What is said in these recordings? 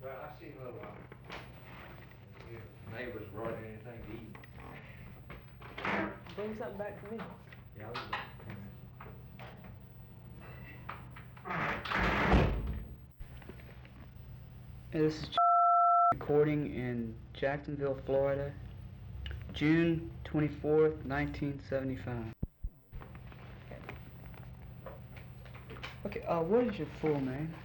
Well, I seen a little, if neighbors brought anything to eat. Bring something back for me. Yeah, I was. This is recording in Jacksonville, Florida, June 24th, 1975. Okay, what is your full name?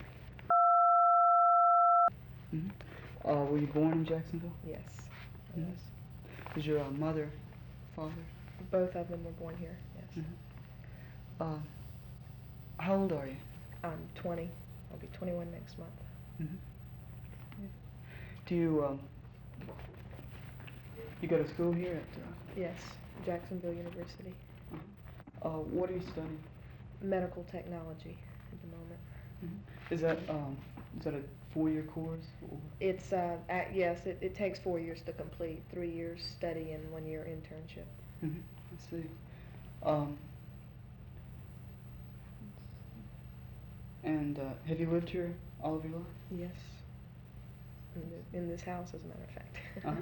Were you born in Jacksonville? Yes. Yes. Yes. Is your mother, father? Both of them were born here, yes. How old are you? I'm 20. I'll be 21 next month. Do you, you go to school here at, Yes, Jacksonville University. what are you studying? Medical technology at the moment. Is that a 4-year course? Or? It's, yes, it takes 4 years to complete, 3 years study and 1 year internship. I see. And have you lived here all of your life? Yes. In this house, as a matter of fact.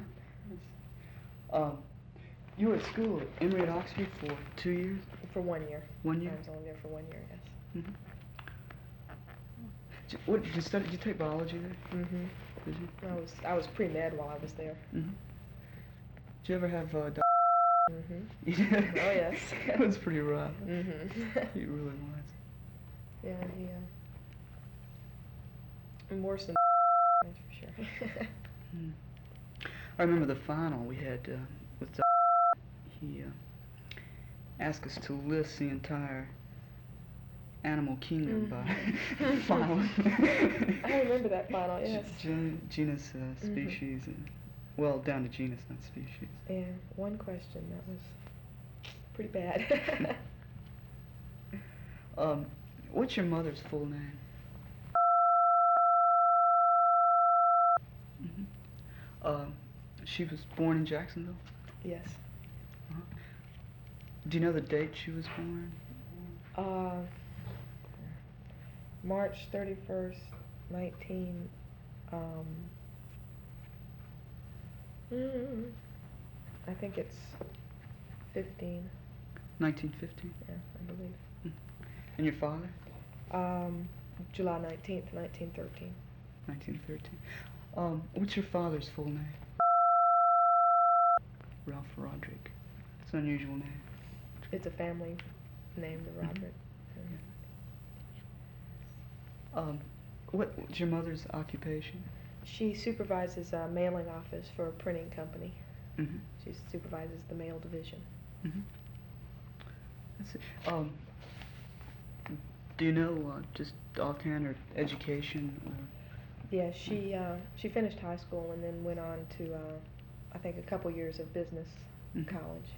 You were at school at Emory at Oxford for 2 years? For 1 year. 1 year? I was only there for 1 year, yes. What did you study? Did you take biology there? Did you? I was pre-med while I was there. Did you ever have Oh yes. It was pretty rough. He really was. Yeah, I'm worse than that's for sure. I remember the final we had with he asked us to list the entire animal kingdom by final. I remember that final, yes. Genus, species, well, down to genus, not species. Yeah, one question, that was pretty bad. What's your mother's full name? She was born in Jacksonville? Yes. Do you know the date she was born? March 31st, 19... I think it's 15. 1915? Yeah, I believe. And your father? July 19th, 1913. 1913. What's your father's full name? Ralph Roderick. It's an unusual name. It's a family name, the Roderick. What's your mother's occupation? She supervises a mailing office for a printing company. She supervises the mail division. That's it. Do you know just offhand her education? Yeah, she finished high school and then went on to I think a couple years of business college.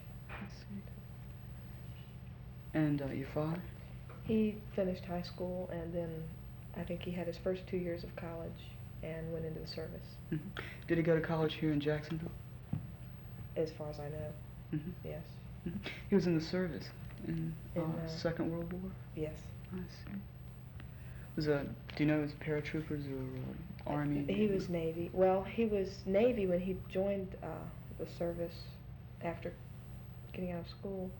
And your father? He finished high school and then I think he had his first 2 years of college and went into the service. Did he go to college here in Jacksonville? As far as I know, yes. He was in the service in Second World War? Yes. I see. Do you know, was paratroopers or Army? He was Navy. Well, he was Navy when he joined the service after getting out of school.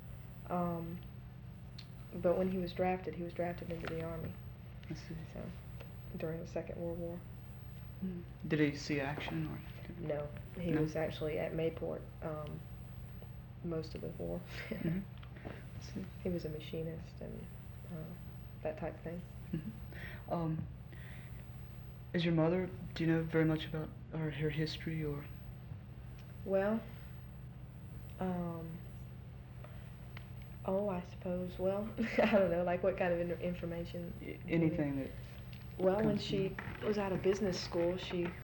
But when he was drafted into the Army. I see. So, during the Second World War. Did he see action or? No, he was actually at Mayport most of the war. He was a machinist and that type of thing. Is your mother, do you know very much about her history or? Well, I suppose, well, I don't know, like what kind of information? Anything that. Well, when she was out of business school, she